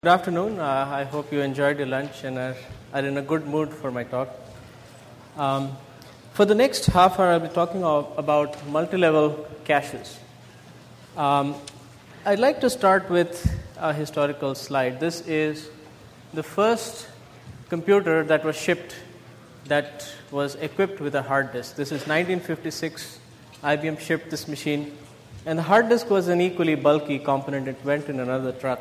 Good afternoon. I hope you enjoyed your lunch and are in a good mood for my talk. For the next half hour, I'll be talking about multi-level caches. I'd like to start with a historical slide. This is the first computer that was shipped that was equipped with a hard disk. This is 1956. IBM shipped this machine. And the hard disk was an equally bulky component. It went in another truck.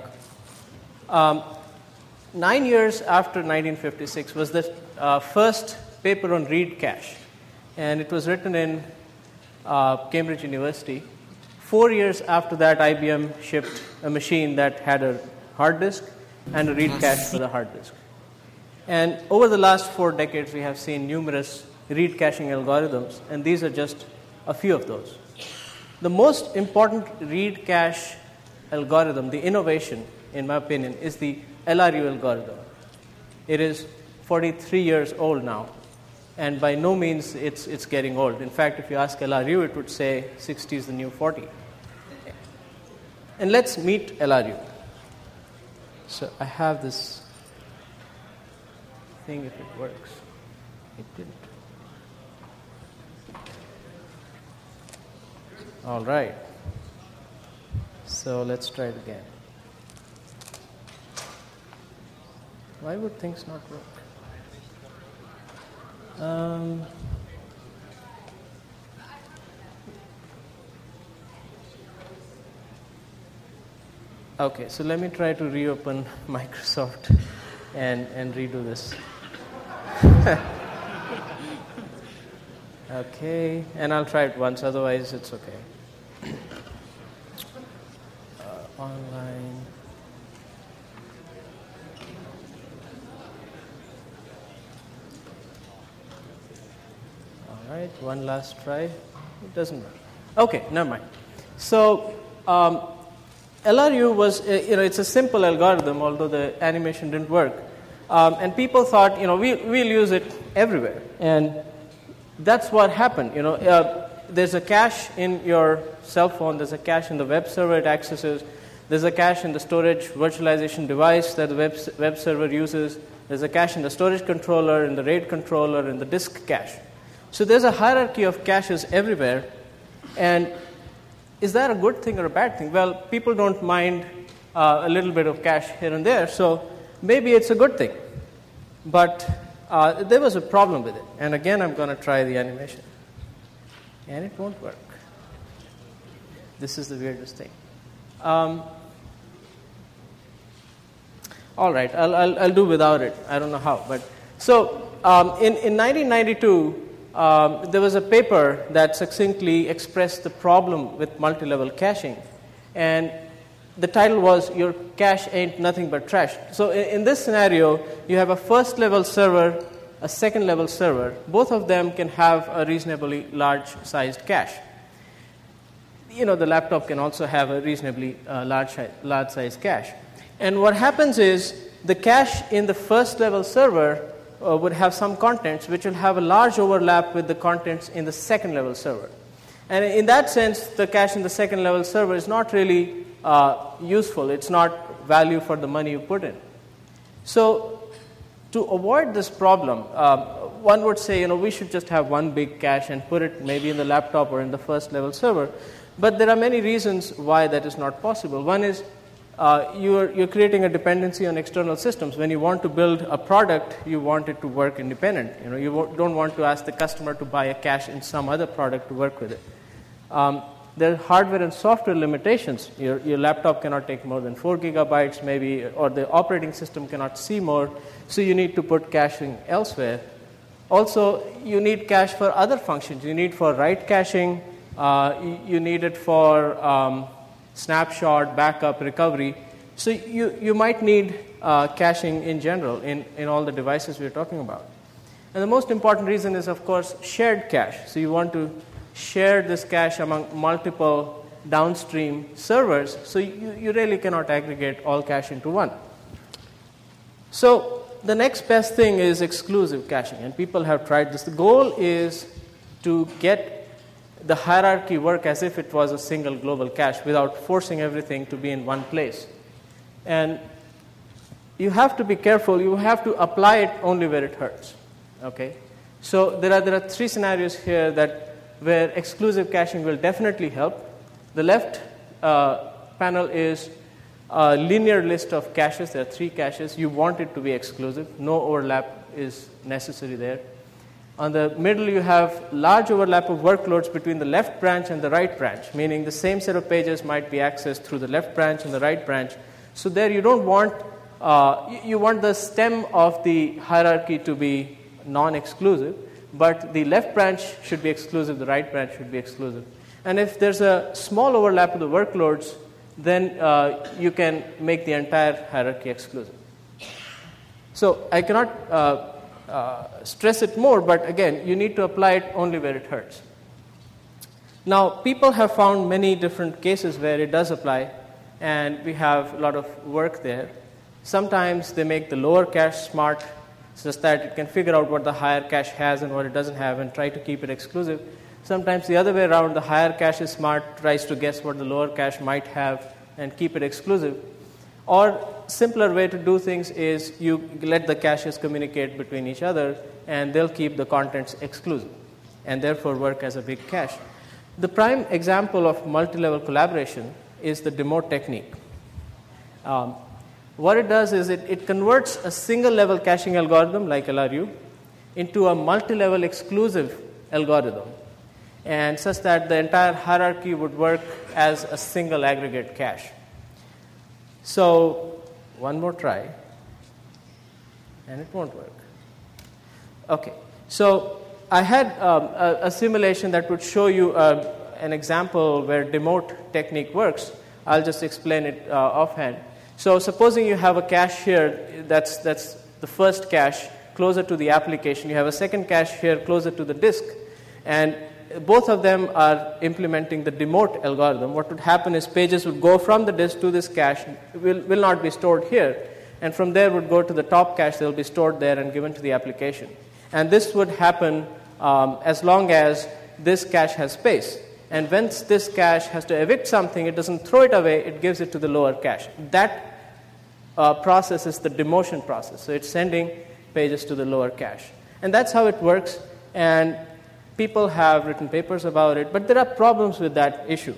9 years after 1956 was the first paper on read cache, and it was written in Cambridge University. 4 years after that, IBM shipped a machine that had a hard disk and a read cache for the hard disk. And over the last 4 decades, we have seen numerous read caching algorithms, and these are just a few of those. The most important read cache algorithm, the innovation, in my opinion, is the LRU algorithm. It is 43 years old now, and by no means it's getting old. In fact, if you ask LRU, it would say 60 is the new 40. And let's meet LRU. So I have this thing, if it works. It didn't. All right. So let's try it again. Why would things not work? Okay, so let me try to reopen Microsoft and redo this. Okay, and I'll try it once, otherwise it's okay. Online. All right, one last try. It doesn't work. Okay, never mind. So LRU was, it's a simple algorithm, although the animation didn't work. And people thought, we'll use it everywhere. And that's what happened. There's a cache in your cell phone. There's a cache in the web server it accesses. There's a cache in the storage virtualization device that the web server uses. There's a cache in the storage controller, in the RAID controller, in the disk cache. So there's a hierarchy of caches everywhere. And is that a good thing or a bad thing? Well, people don't mind a little bit of cache here and there, so maybe it's a good thing. But there was a problem with it. And again, I'm going to try the animation. And it won't work. This is the weirdest thing. All right, I'll do without it. I don't know how. But so in 1992, there was a paper that succinctly expressed the problem with multi-level caching. And the title was, "Your cache ain't nothing but trash." So in this scenario, you have a first-level server, a second-level server. Both of them can have a reasonably large-sized cache. The laptop can also have a reasonably large-sized cache. And what happens is the cache in the first-level server would have some contents which will have a large overlap with the contents in the second-level server. And in that sense, the cache in the second-level server is not really useful. It's not value for the money you put in. So to avoid this problem, one would say, we should just have one big cache and put it maybe in the laptop or in the first-level server. But there are many reasons why that is not possible. One is you're creating a dependency on external systems. When you want to build a product, you want it to work independent. You don't want to ask the customer to buy a cache in some other product to work with it. There are hardware and software limitations. Your laptop cannot take more than 4 gigabytes maybe, or the operating system cannot see more, so you need to put caching elsewhere. Also, you need cache for other functions. You need for write caching. You need it for snapshot, backup, recovery. So you might need caching in general in all the devices we're talking about. And the most important reason is, of course, shared cache. So you want to share this cache among multiple downstream servers, so you really cannot aggregate all cache into one. So the next best thing is exclusive caching, and people have tried this. The goal is to get the hierarchy work as if it was a single global cache without forcing everything to be in one place. And you have to be careful. You have to apply it only where it hurts. Okay? So there are three scenarios here where exclusive caching will definitely help. The left panel is a linear list of caches. There are 3 caches. You want it to be exclusive. No overlap is necessary there. On the middle, you have large overlap of workloads between the left branch and the right branch, meaning the same set of pages might be accessed through the left branch and the right branch. So there you don't want, you want the stem of the hierarchy to be non-exclusive, but the left branch should be exclusive, the right branch should be exclusive. And if there's a small overlap of the workloads, then you can make the entire hierarchy exclusive. So I cannot stress it more, but again, you need to apply it only where it hurts. Now, people have found many different cases where it does apply, and we have a lot of work there. Sometimes they make the lower cache smart, such that it can figure out what the higher cache has and what it doesn't have and try to keep it exclusive. Sometimes the other way around, the higher cache is smart, tries to guess what the lower cache might have and keep it exclusive. Or simpler way to do things is you let the caches communicate between each other and they'll keep the contents exclusive and therefore work as a big cache. The prime example of multi-level collaboration is the demote technique. What it does is it converts a single-level caching algorithm like LRU into a multi-level exclusive algorithm, and such that the entire hierarchy would work as a single aggregate cache. So, one more try, and it won't work. Okay, so I had a simulation that would show you an example where demote technique works. I'll just explain it offhand. So, supposing you have a cache here that's the first cache closer to the application. You have a second cache here closer to the disk, and both of them are implementing the demote algorithm. What would happen is pages would go from the disk to this cache, will not be stored here, and from there would go to the top cache. They'll be stored there and given to the application. And this would happen as long as this cache has space. And once this cache has to evict something, it doesn't throw it away, it gives it to the lower cache. That process is the demotion process. So it's sending pages to the lower cache. And that's how it works. And people have written papers about it, but there are problems with that issue.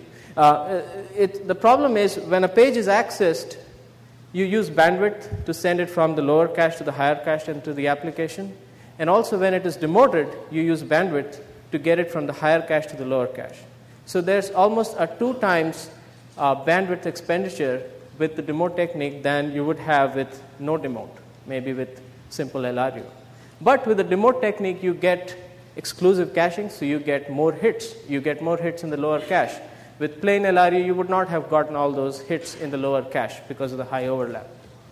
The problem is when a page is accessed, you use bandwidth to send it from the lower cache to the higher cache and to the application. And also when it is demoted, you use bandwidth to get it from the higher cache to the lower cache. So there's almost a 2 times bandwidth expenditure with the demote technique than you would have with no demote, maybe with simple LRU. But with the demote technique, you get exclusive caching, so you get more hits. You get more hits in the lower cache. With plain LRU, you would not have gotten all those hits in the lower cache because of the high overlap.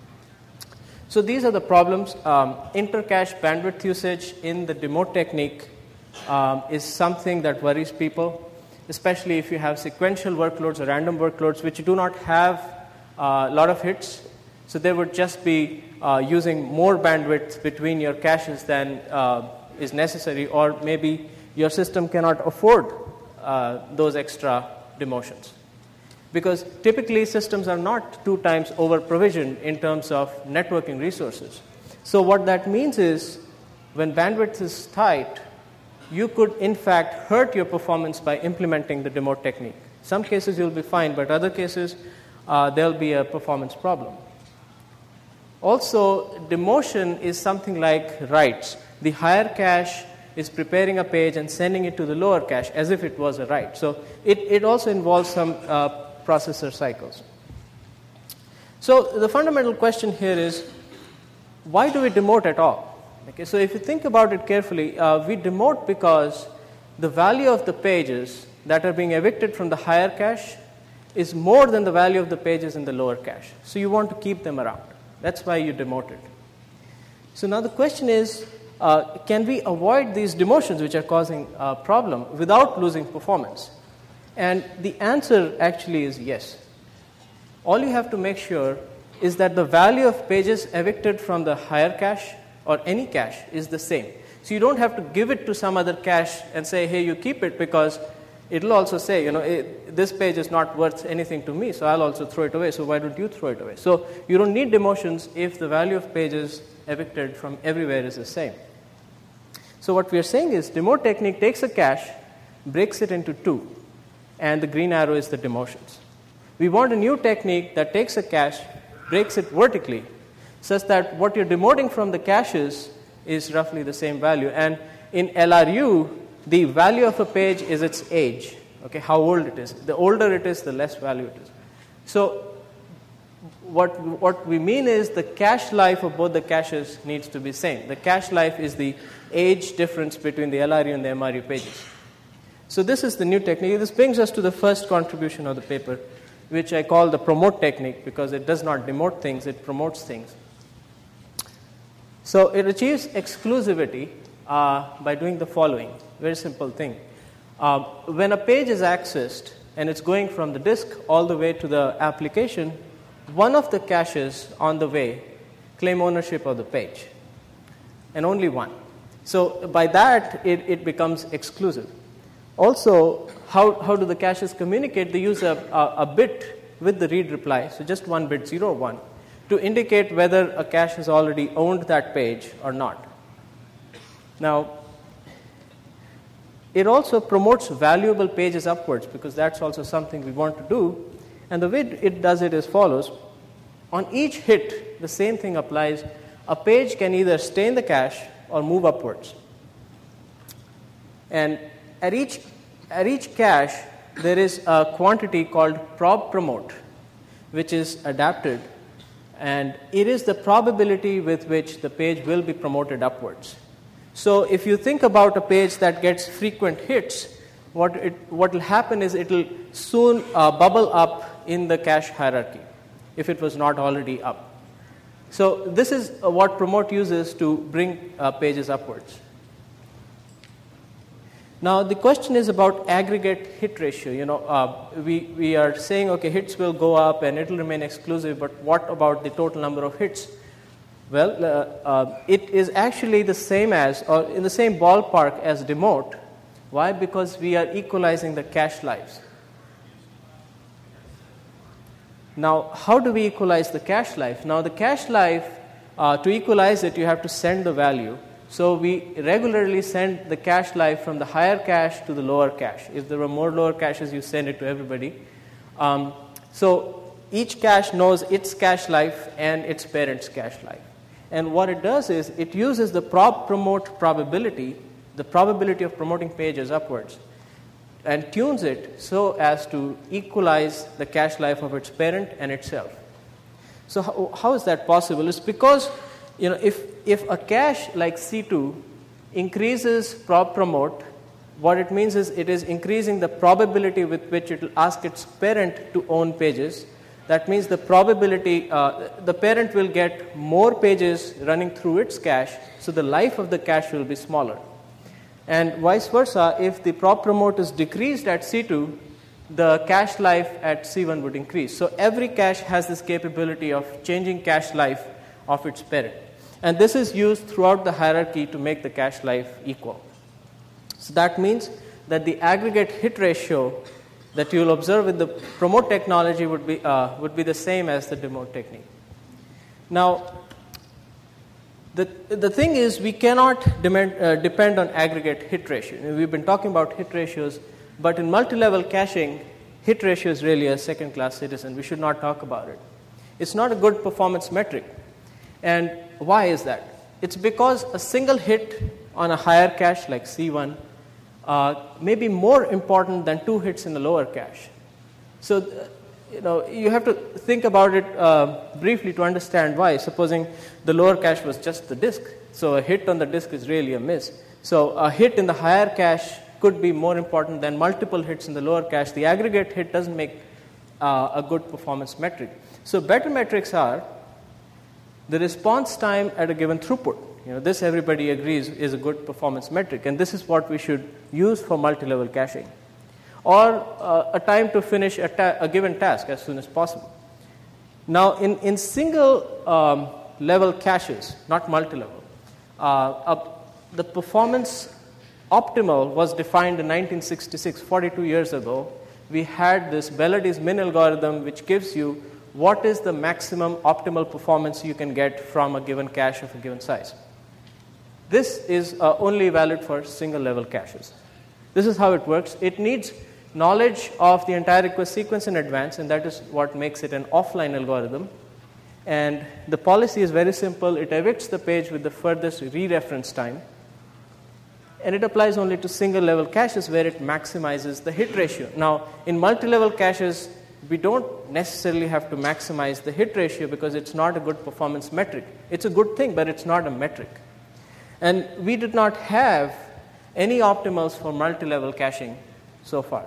So these are the problems. Inter-cache bandwidth usage in the demote technique is something that worries people, especially if you have sequential workloads or random workloads which do not have a lot of hits. So they would just be using more bandwidth between your caches than is necessary, or maybe your system cannot afford those extra demotions. Because typically systems are not 2 times over-provisioned in terms of networking resources. So what that means is when bandwidth is tight, you could in fact hurt your performance by implementing the demote technique. Some cases you'll be fine, but other cases there'll be a performance problem. Also, demotion is something like writes. The higher cache is preparing a page and sending it to the lower cache as if it was a write. So it also involves some processor cycles. So the fundamental question here is, why do we demote at all? Okay, so if you think about it carefully, we demote because the value of the pages that are being evicted from the higher cache is more than the value of the pages in the lower cache. So you want to keep them around. That's why you demote it. So now the question is, can we avoid these demotions which are causing a problem without losing performance? And the answer actually is yes. All you have to make sure is that the value of pages evicted from the higher cache or any cache is the same. So you don't have to give it to some other cache and say, hey, you keep it, because it'll also say, this page is not worth anything to me, so I'll also throw it away. So why don't you throw it away? So you don't need demotions if the value of pages evicted from everywhere is the same. So what we are saying is demote technique takes a cache, breaks it into two, and the green arrow is the demotions. We want a new technique that takes a cache, breaks it vertically, such that what you're demoting from the caches is roughly the same value. And in LRU, the value of a page is its age, okay, how old it is. The older it is, the less value it is. So what we mean is the cache life of both the caches needs to be same. The cache life is the age difference between the LRU and the MRU pages. So this is the new technique. This brings us to the first contribution of the paper, which I call the promote technique, because it does not demote things, it promotes things. So it achieves exclusivity by doing the following. Very simple thing. When a page is accessed and it's going from the disk all the way to the application, one of the caches on the way claim ownership of the page, and only one. So by that, it becomes exclusive. Also, how do the caches communicate? They use a bit with the read reply, so just one bit, 0 or 1, to indicate whether a cache has already owned that page or not. Now, it also promotes valuable pages upwards, because that's also something we want to do. And the way it does it is follows. On each hit, the same thing applies. A page can either stay in the cache or move upwards. And at each cache, there is a quantity called prob promote, which is adapted, and it is the probability with which the page will be promoted upwards. So if you think about a page that gets frequent hits, what will happen is it will soon bubble up in the cache hierarchy if it was not already up. So this is what promote uses to bring pages upwards. Now the question is about aggregate hit ratio. We are saying, okay, hits will go up and it will remain exclusive, but what about the total number of hits? Well, it is actually the same as, or in the same ballpark as demote. Why? Because we are equalizing the cache lives. Now, how do we equalize the cache life? Now, the cache life, to equalize it, you have to send the value. So we regularly send the cache life from the higher cache to the lower cache. If there were more lower caches, you send it to everybody. So each cache knows its cache life and its parent's cache life. And what it does is it uses the prob promote probability, the probability of promoting pages upwards, and tunes it so as to equalize the cache life of its parent and itself. So how is that possible? It's because if a cache like C2 increases prob promote, what it means is it is increasing the probability with which it will ask its parent to own pages. That means the probability, the parent will get more pages running through its cache, so the life of the cache will be smaller. And vice versa, if the prob promote is decreased at C2, the cache life at C1 would increase. So every cache has this capability of changing cache life of its parent. And this is used throughout the hierarchy to make the cache life equal. So that means that the aggregate hit ratio that you will observe with the promote technology would be the same as the demote technique. Now, the thing is, we cannot depend on aggregate hit ratio. We've been talking about hit ratios, but in multi-level caching, hit ratio is really a second-class citizen. We should not talk about it. It's not a good performance metric. And why is that? It's because a single hit on a higher cache like C1 may be more important than 2 hits in the lower cache. So, you have to think about it briefly to understand why. Supposing the lower cache was just the disk, so a hit on the disk is really a miss. So a hit in the higher cache could be more important than multiple hits in the lower cache. The aggregate hit doesn't make a good performance metric. So better metrics are the response time at a given throughput. This everybody agrees is a good performance metric, and this is what we should use for multi-level caching. Or a time to finish a given task as soon as possible. Now, in single level caches, not multi-level, the performance optimal was defined in 1966, 42 years ago. We had this Bellardi's min algorithm, which gives you what is the maximum optimal performance you can get from a given cache of a given size. This is only valid for single level caches. This is how it works. It needs knowledge of the entire request sequence in advance, and that is what makes it an offline algorithm. And the policy is very simple. It evicts the page with the furthest re-reference time. And it applies only to single-level caches where it maximizes the hit ratio. Now, in multi-level caches, we don't necessarily have to maximize the hit ratio because it's not a good performance metric. It's a good thing, but it's not a metric. And we did not have any optimals for multi-level caching so far.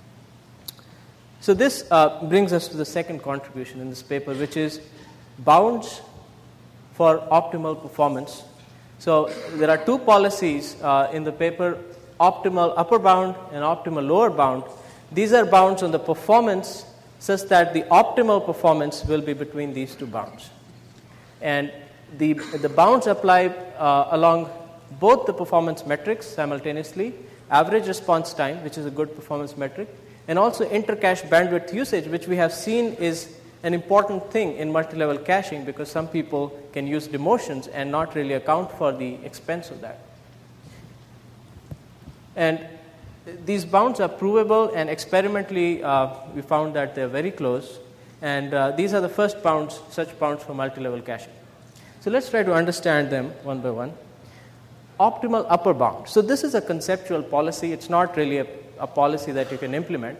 So this brings us to the second contribution in this paper, which is bounds for optimal performance. So there are two policies in the paper, optimal upper bound and optimal lower bound. These are bounds on the performance such that the optimal performance will be between these two bounds. And the bounds apply along both the performance metrics simultaneously, average response time, which is a good performance metric, and also inter-cache bandwidth usage, which we have seen is an important thing in multi-level caching because some people can use demotions and not really account for the expense of that. And these bounds are provable, and experimentally we found that they're very close. And these are the first bounds, such bounds for multi-level caching. So let's try to understand them one by one. Optimal upper bound. So this is a conceptual policy. It's not really a policy that you can implement.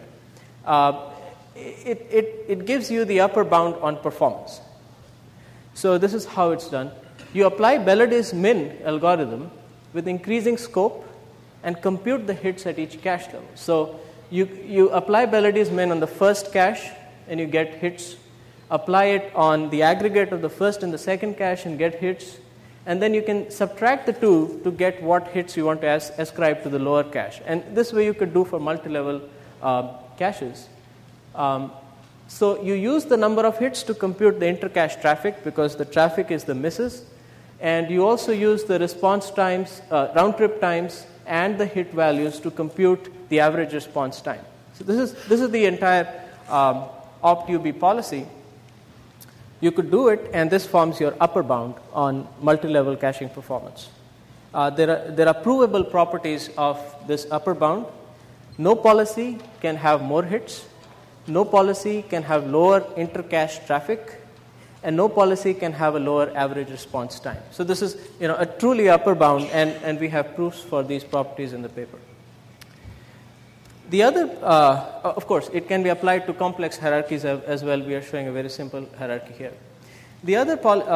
It gives you the upper bound on performance. So this is how it's done. You apply Bellardi's min algorithm with increasing scope and compute the hits at each cache level. So you apply Bellardi's min on the first cache and you get hits. Apply it on the aggregate of the first and the second cache and get hits. And then you can subtract the two to get what hits you want to ascribe to the lower cache. And this way you could do for multi-level caches. So you use the number of hits to compute the inter-cache traffic because the traffic is the misses. And you also use the response times, round-trip times, and the hit values to compute the average response time. So this is the entire OptUB policy. You could do it, and this forms your upper bound on multi-level caching performance. There are provable properties of this upper bound. No policy can have more hits. No policy can have lower inter-cache traffic, and no policy can have a lower average response time. So this is a truly upper bound, and we have proofs for these properties in the paper. The other, of course, it can be applied to complex hierarchies as well. We are showing a very simple hierarchy here. The other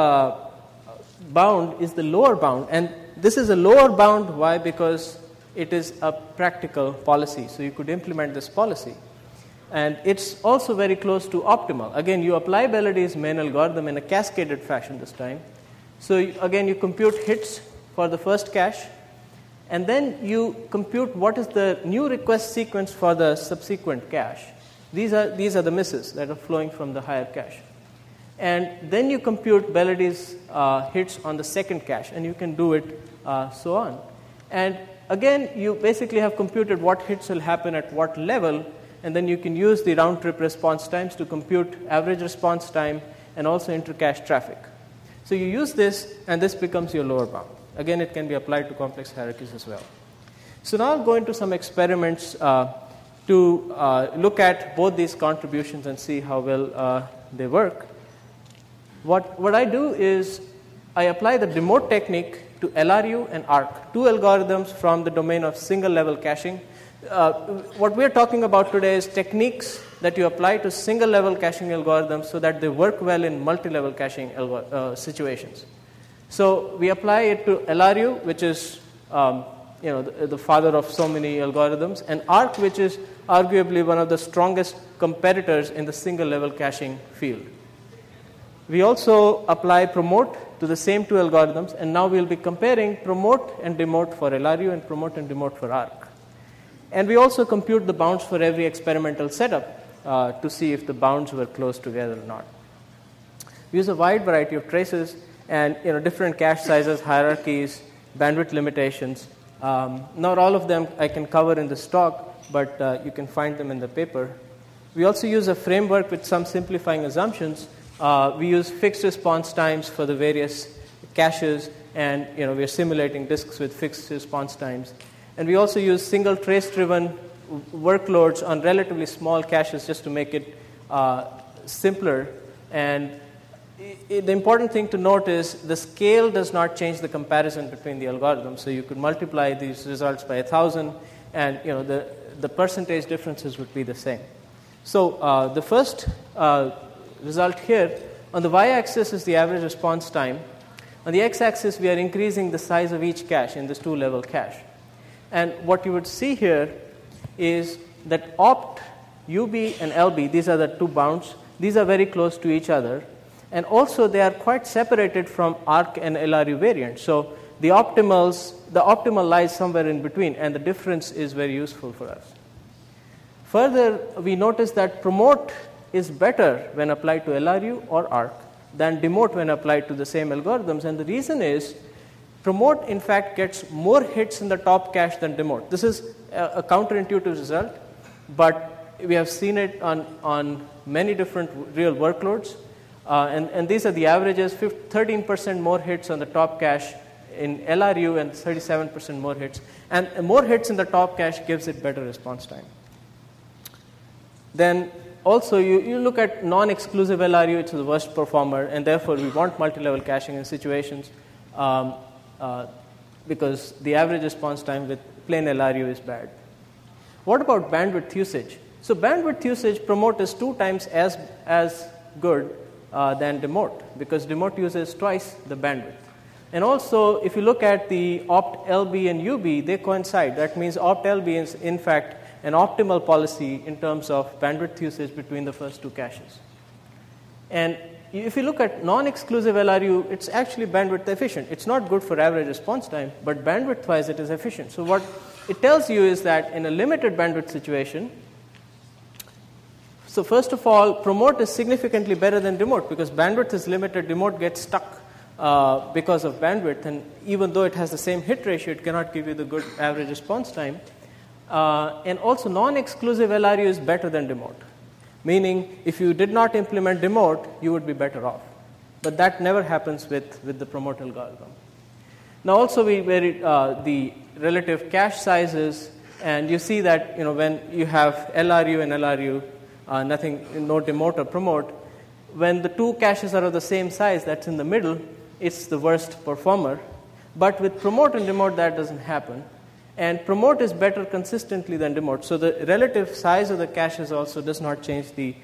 bound is the lower bound, and this is a lower bound. Why? Because it is a practical policy, so you could implement this policy. And it's also very close to optimal. Again, you apply Bellardi's min algorithm in a cascaded fashion this time. So again, you compute hits for the first cache, and then you compute what is the new request sequence for the subsequent cache. These are the misses that are flowing from the higher cache. And then you compute Bellardi's hits on the second cache, and you can do it so on. And again, you basically have computed what hits will happen at what level, and then you can use the round-trip response times to compute average response time and also inter-cache traffic. So you use this, and this becomes your lower bound. Again, it can be applied to complex hierarchies as well. So now I'll go into some experiments to look at both these contributions and see how well they work. What I do is I apply the demote technique to LRU and ARC, two algorithms from the domain of single-level caching. What we're talking about today is techniques that you apply to single-level caching algorithms so that they work well in multi-level caching situations. So we apply it to LRU, which is the father of so many algorithms, and ARC, which is arguably one of the strongest competitors in the single-level caching field. We also apply promote to the same two algorithms, and now we'll be comparing promote and demote for LRU and promote and demote for ARC. And we also compute the bounds for every experimental setup to see if the bounds were close together or not. We use a wide variety of traces and different cache sizes, hierarchies, bandwidth limitations Not all of them I can cover in this talk, but you can find them in the paper. We also use a framework with some simplifying assumptions. We use fixed response times for the various caches, and we are simulating disks with fixed response times. And we also use single trace-driven workloads on relatively small caches just to make it simpler. And the important thing to note is the scale does not change the comparison between the algorithms. So you could multiply these results by 1,000, and the percentage differences would be the same. So the first result here, on the y-axis is the average response time. On the x-axis, we are increasing the size of each cache in this two-level cache. And what you would see here is that opt, UB, and LB, these are the two bounds, these are very close to each other. And also, they are quite separated from ARC and LRU variants. So the optimal lies somewhere in between, and the difference is very useful for us. Further, we notice that promote is better when applied to LRU or ARC than demote when applied to the same algorithms. And the reason is promote, in fact, gets more hits in the top cache than demote. This is a counterintuitive result, but we have seen it on many different real workloads. And these are the averages, 13% more hits on the top cache in LRU and 37% more hits. And more hits in the top cache gives it better response time. Then also you look at non-exclusive LRU, it's the worst performer, and therefore we want multi-level caching in situations because the average response time with plain LRU is bad. What about bandwidth usage? So bandwidth usage, promote is 2 times as good than demote, because demote uses twice the bandwidth. And also, if you look at the opt LB and UB, they coincide. That means opt LB is, in fact, an optimal policy in terms of bandwidth usage between the first two caches. And if you look at non-exclusive LRU, it's actually bandwidth efficient. It's not good for average response time, but bandwidth-wise, it is efficient. So what it tells you is that in a limited bandwidth situation, so first of all, promote is significantly better than demote because bandwidth is limited. Demote gets stuck because of bandwidth, and even though it has the same hit ratio, it cannot give you the good average response time. And also, non-exclusive LRU is better than demote, meaning if you did not implement demote, you would be better off. But that never happens with the promote algorithm. Now, also, we vary the relative cache sizes, and you see that when you have LRU and LRU, no demote or promote, when the two caches are of the same size, that's in the middle, it's the worst performer. But with promote and demote, that doesn't happen. And promote is better consistently than demote. So the relative size of the caches also does not change the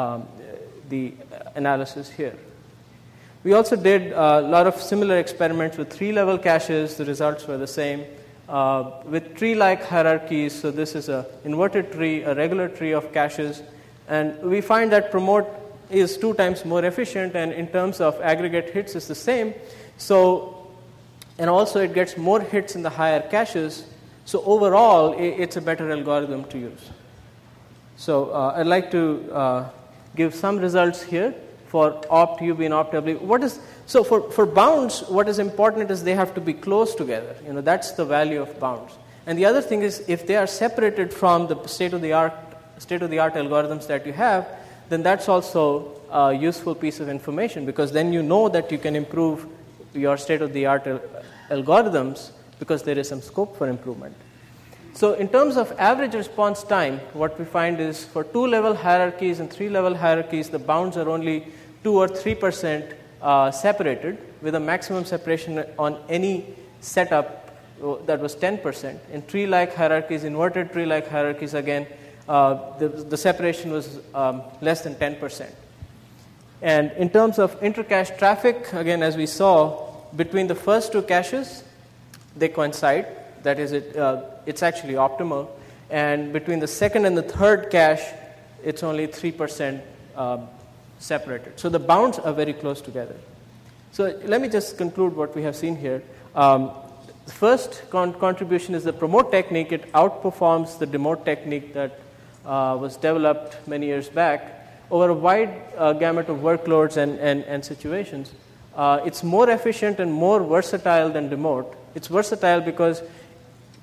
analysis here. We also did a lot of similar experiments with 3-level caches. The results were the same. With tree-like hierarchies, so this is an inverted tree, a regular tree of caches. And we find that promote is 2 times more efficient, and in terms of aggregate hits, is the same. So, and also it gets more hits in the higher caches. So overall, it's a better algorithm to use. So I'd like to give some results here for opt UB and opt LB. So for bounds, what is important is they have to be close together. That's the value of bounds. And the other thing is, if they are separated from the state-of-the-art algorithms that you have, then that's also a useful piece of information, because then you know that you can improve your state-of-the-art algorithms because there is some scope for improvement. So in terms of average response time, what we find is for 2-level hierarchies and 3-level hierarchies, the bounds are only 2 or 3% separated, with a maximum separation on any setup that was 10%. In tree-like hierarchies, inverted tree-like hierarchies, again, the separation was less than 10%. And in terms of inter-cache traffic, again, as we saw, between the first two caches, they coincide. That is, it's actually optimal. And between the second and the third cache, it's only 3% separated. So the bounds are very close together. So let me just conclude what we have seen here. The first contribution is the promote technique. It outperforms the demote technique that was developed many years back over a wide gamut of workloads and situations. It's more efficient and more versatile than demote. It's versatile because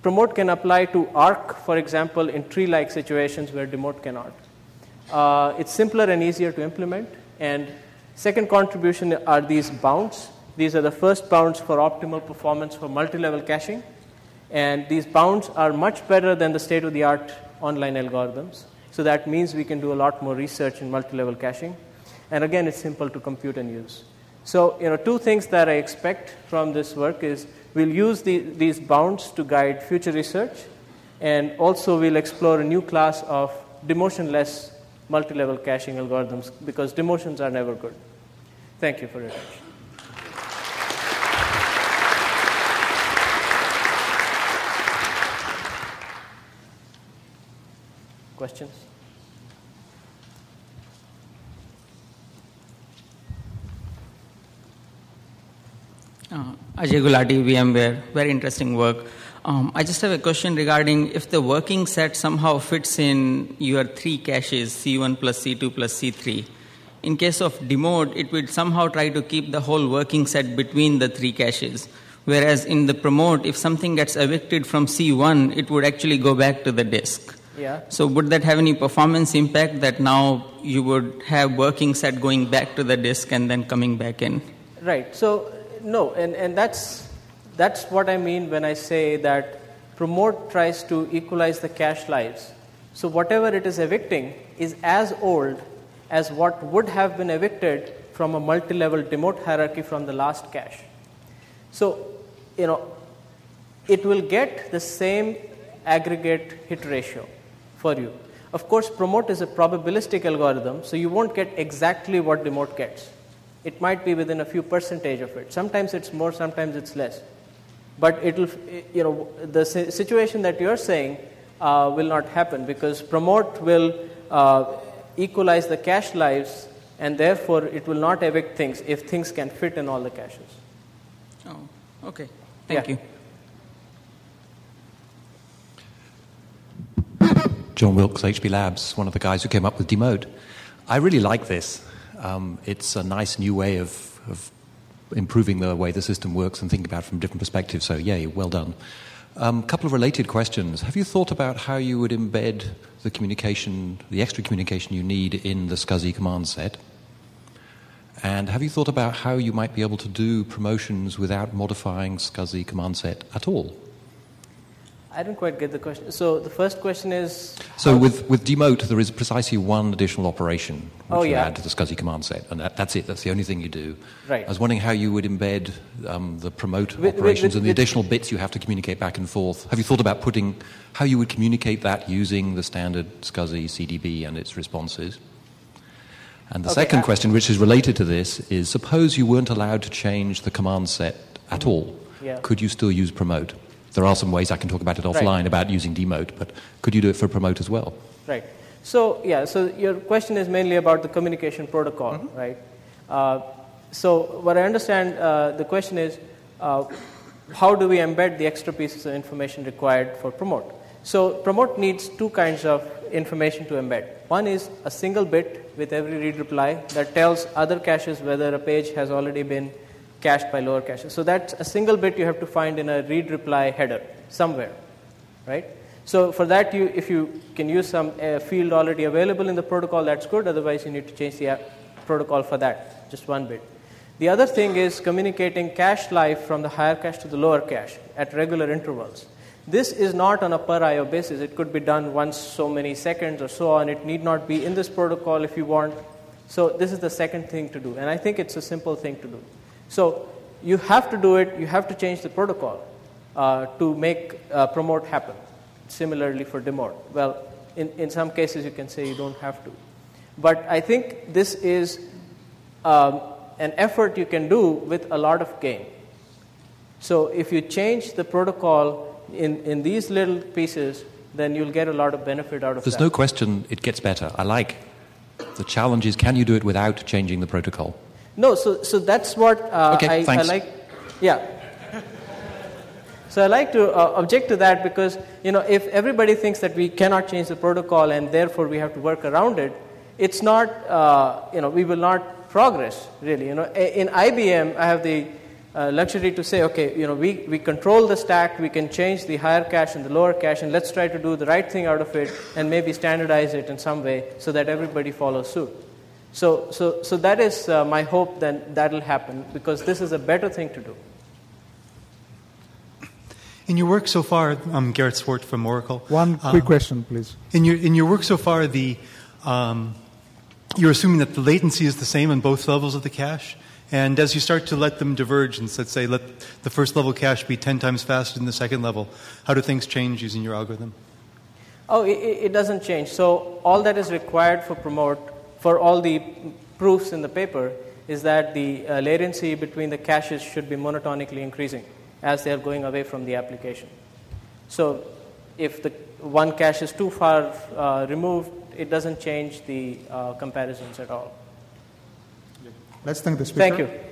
promote can apply to ARC, for example, in tree-like situations where demote cannot. It's simpler and easier to implement. And second contribution are these bounds. These are the first bounds for optimal performance for multi-level caching. And these bounds are much better than the state-of-the-art online algorithms. So that means we can do a lot more research in multi-level caching. And again, it's simple to compute and use. So, two things that I expect from this work is we'll use these bounds to guide future research, and also we'll explore a new class of demotion-less multi-level caching algorithms, because demotions are never good. Thank you for your attention. Questions? Ajay Gulati, VMware. Very interesting work. I just have a question regarding if the working set somehow fits in your three caches, C1 plus C2 plus C3. In case of demote, it would somehow try to keep the whole working set between the three caches. Whereas in the promote, if something gets evicted from C1, it would actually go back to the disk. Yeah. So would that have any performance impact that now you would have working set going back to the disk and then coming back in? Right. So no, and that's what I mean when I say that promote tries to equalize the cache lives. So whatever it is evicting is as old as what would have been evicted from a multi-level demote hierarchy from the last cache. So, it will get the same aggregate hit ratio for you. Of course, promote is a probabilistic algorithm, so you won't get exactly what demote gets. It might be within a few percentage of it. Sometimes it's more, sometimes it's less. But the situation that you're saying will not happen, because promote will equalize the cache lives, and therefore it will not evict things if things can fit in all the caches. Oh, okay. Thank you. John Wilkes, HP Labs, one of the guys who came up with demote. I really like this. It's a nice new way of improving the way the system works and thinking about it from different perspectives. So, yay, well done. A couple of related questions. Have you thought about how you would embed the communication, the extra communication you need in the SCSI command set? And have you thought about how you might be able to do promotions without modifying SCSI command set at all? I didn't quite get the question. So the first question is... So with demote, there is precisely one additional operation which you add to the SCSI command set, and that's it. That's the only thing you do. Right. I was wondering how you would embed the promote operations and the additional bits you have to communicate back and forth. Have you thought about how you would communicate that using the standard SCSI CDB and its responses? And the second question, which is related to this, is suppose you weren't allowed to change the command set at all. Yeah. Could you still use promote? There are some ways I can talk about it offline about using demote, but could you do it for promote as well? Right. So, so your question is mainly about the communication protocol, right? So what I understand, the question is, how do we embed the extra pieces of information required for promote? So promote needs two kinds of information to embed. One is a single bit with every read reply that tells other caches whether a page has already been cached by lower caches. So that's a single bit you have to find in a read reply header somewhere, right? So for that, if you can use some field already available in the protocol, that's good. Otherwise, you need to change the protocol for that, just one bit. The other thing is communicating cache life from the higher cache to the lower cache at regular intervals. This is not on a per IO basis. It could be done once so many seconds or so on. It need not be in this protocol if you want. So this is the second thing to do. And I think it's a simple thing to do. So you have to do it. You have to change the protocol to make promote happen. Similarly for demote. Well, in some cases you can say you don't have to. But I think this is an effort you can do with a lot of gain. So if you change the protocol in these little pieces, then you'll get a lot of benefit out of that. There's no question it gets better. I like the challenge is, can you do it without changing the protocol? No, so that's what I like. Yeah. So I like to object to that because, if everybody thinks that we cannot change the protocol and therefore we have to work around it, it's not, we will not progress, really. In IBM, I have the luxury to say, okay, we control the stack, we can change the higher cache and the lower cache, and let's try to do the right thing out of it and maybe standardize it in some way so that everybody follows suit. So that is my hope that will happen, because this is a better thing to do. In your work so far, Garrett Swart from Oracle. One quick question, please. In your work so far, you're assuming that the latency is the same on both levels of the cache, and as you start to let them diverge, and let's say let the first level cache be 10 times faster than the second level, how do things change using your algorithm? Oh, it doesn't change. So all that is required for all the proofs in the paper is that the latency between the caches should be monotonically increasing as they are going away from the application. So if the one cache is too far removed, it doesn't change the comparisons at all. Let's thank the speaker. Thank you.